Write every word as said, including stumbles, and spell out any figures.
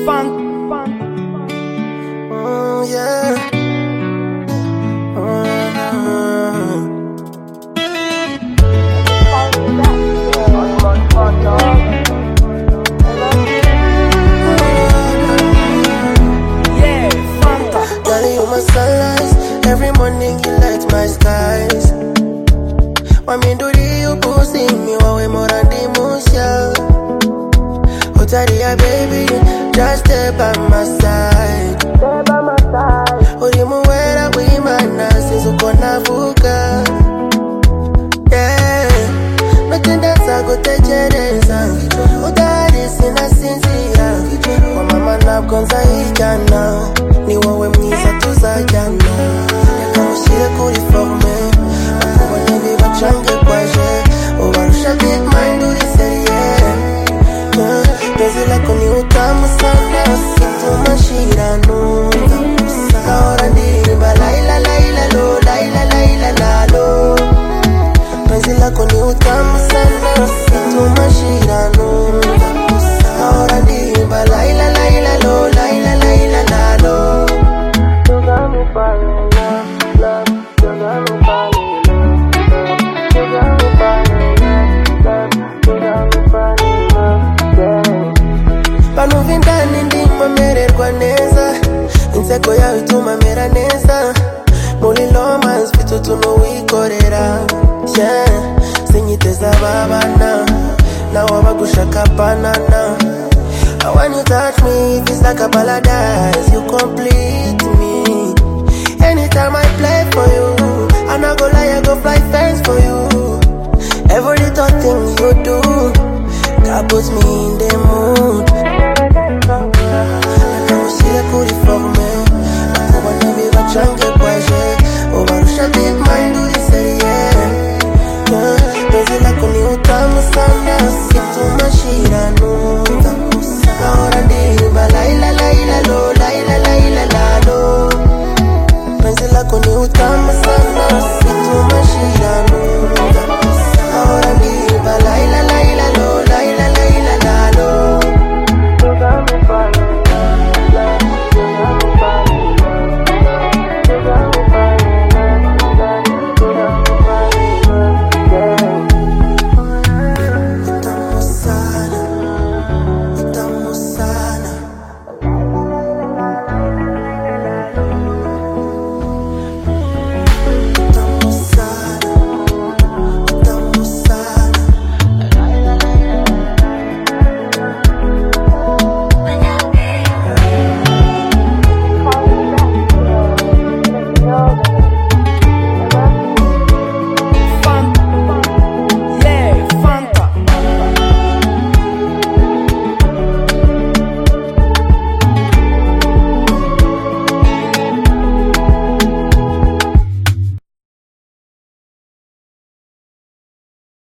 funk, funk. Mm, yeah. Yeah, Fanta. Girl, you my sunrise. Every morning you light my skies. Mami nduri upusi mi wawe morandi musha. Utaria baby, just stay by my side. Stay by my side. Uri muwera wimana since uko navuka. Yeah, natenda zago techereza. Udari sina sinzia. Kwa mama nabgonza hijana. Ni wawe mwiza tuzajana. Yakamushire kuri forme. Akubone bibachange kwaje. Ubarusha big mind uri serie. Penzi lako ni utamu sana. Situma shira nunga. Ahora ndirimba laila laila lo. Laila laila la lo. Penzi lako ni utamu sana. Situma shira nunga. Ahora ndirimba laila laila lo. Laila laila la lo. You got me falling in love, love. You got me falling in love, love. You got me falling in love, love. You got me falling in love, yeah. Pano vindani ndimo mererwa neza. Inseko yawe ituma mera neza. Muri romance vitu tunowikorera, yeah. Sinyiteza babana na wabagushaka banana. And when you touch me, it's like a paradise. You complete me. Anytime I play for you, I not go lie, I go fly fence for you. Every little thing you do, God puts me in the mood.